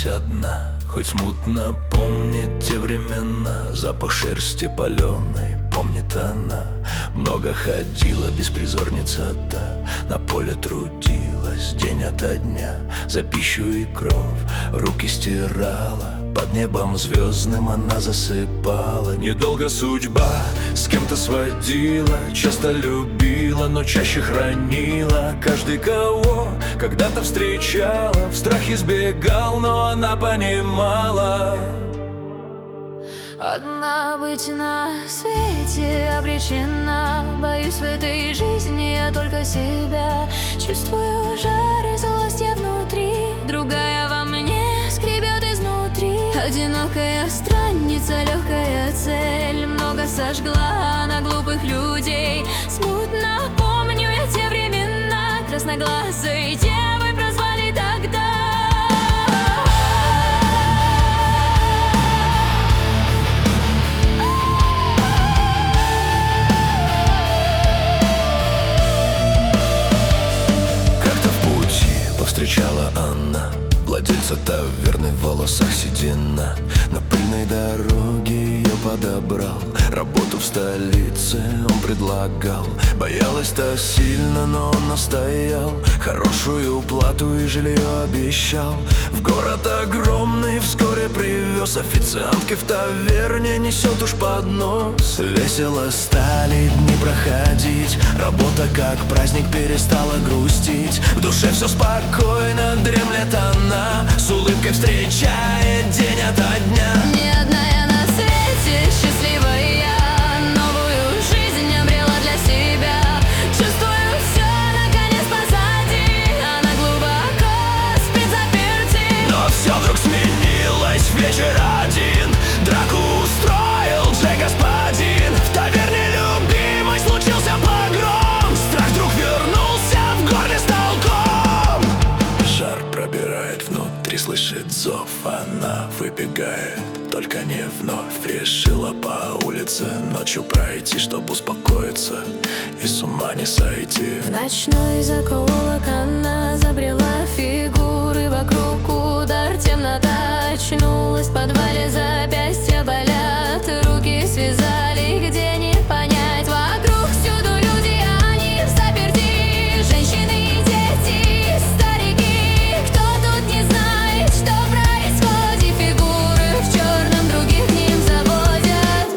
одна, хоть смутно помнит те времена. Запах шерсти паленой помнит она. Много ходила беспризорница та, на поле трудилась день ото дня. За пищу и кровь руки стирала, под небом звездным она засыпала. Недолго судьба с кем-то сводила, часто любила, но чаще хранила. Каждый, кого когда-то встречала, в страхе избегал, но она понимала: одна быть на свете обречена. Боюсь, в этой жизни я только себя. Чувствую жар и злость я внутри, другая во мне скребет изнутри. Одинокая странница, легкая цель, много сожгла на глупых людей. Смутно помню я те времена, красноглазой девой прозвали тогда. Встречала она владельца таверны, в волосах седина. На пыльной дороге ее подобрал, работу в столице он предлагал. Боялась-то сильно, но он настоял, хорошую плату и жилье обещал. В город огромный вскоре привез, официантки в таверне несет уж поднос. Весело стали дни проходить, работа как праздник перестала грустить. В душе все спокойно дремлет она, с улыбкой встречает день ото дня. Не одна я на свете, счастливая я, новую жизнь обрела для себя. Чувствую все наконец позади, она глубоко спит заперти. Но все вдруг сменилось в вечер один, драку устроил Джей-господин. В таверне любимой случился погром, страх вдруг вернулся в горле с толком. Жар пробирает внутри, слышит зов, она выбегает, только не вновь. Решила по улице ночью пройти, чтобы успокоиться и с ума не сойти. В ночной закоулок она забрела, фигуры вокруг, удар, темнота. Очнулась в подвале, запястья болят, руки связали, где не понять. Вокруг всюду люди, они взаперти, женщины и дети, старики. Кто тут не знает, что происходит? Фигуры в черном других к ним заводят.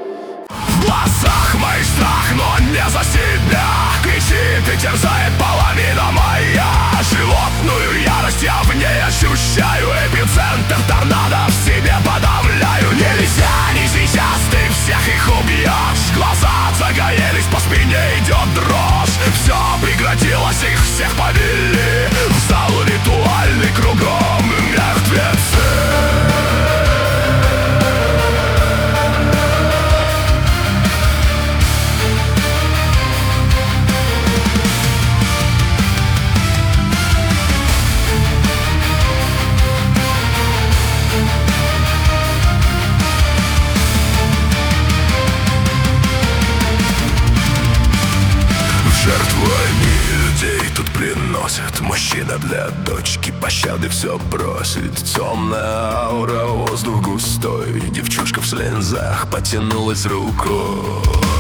В глазах моих страх, но не за себя. Кричит и терзает половина моя. Животную ярость я в ней ощущаю, эпицентр торнадо в себе подавляю. Нельзя, не сейчас, ты всех их убьешь. Глаза загорелись, по спине идет дрожь. Все прекратилось, их всех повели в зал ритуальный, кругом мертвецы. Мужчина для дочки пощады все просит. Темная аура, воздух густой, девчушка в слезах потянулась рукой.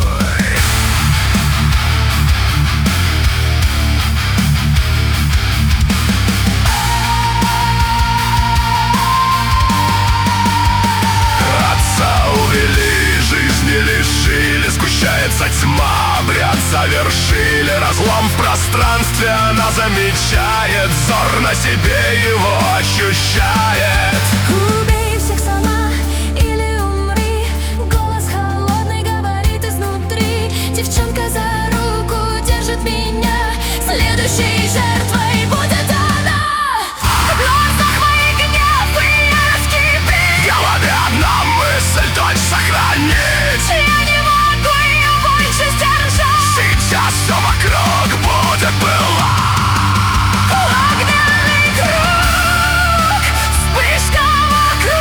Отца увели, жизни лишили, сгущается тьма, обряд завершили. Разлом в пространстве она замечает, взор на себе его ощущает. Убей всех сама или умри, голос холодный говорит изнутри. Девчонка за руку держит меня, следующей жертвой будет она. В глазах моих гнев и ярость кипит, В голове одна мысль, дочь сохранить. я не могу ее больше сдержать. Сейчас все вокруг будет пылать. Огненный круг, вспышка вокруг.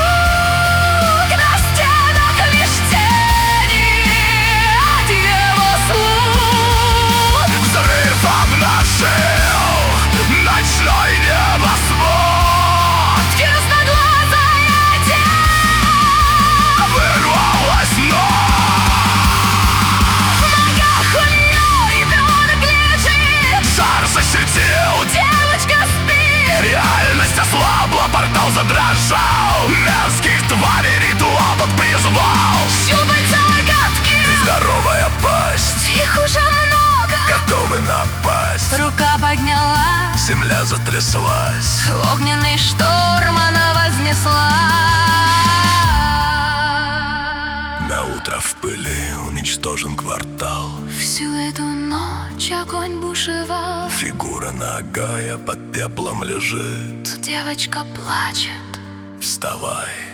зал мерзких тварей ритуал тот призвал. Щупальца гадкие, Здоровая пасть, их уже много. готовы напасть. Рука поднялась, Земля затряслась. огненный шторм она вознесла. На утро в пыли уничтожен квартал. Всю эту ночь огонь бушевал. Фигура нагая под пеплом лежит. Девочка плачет. Вставай,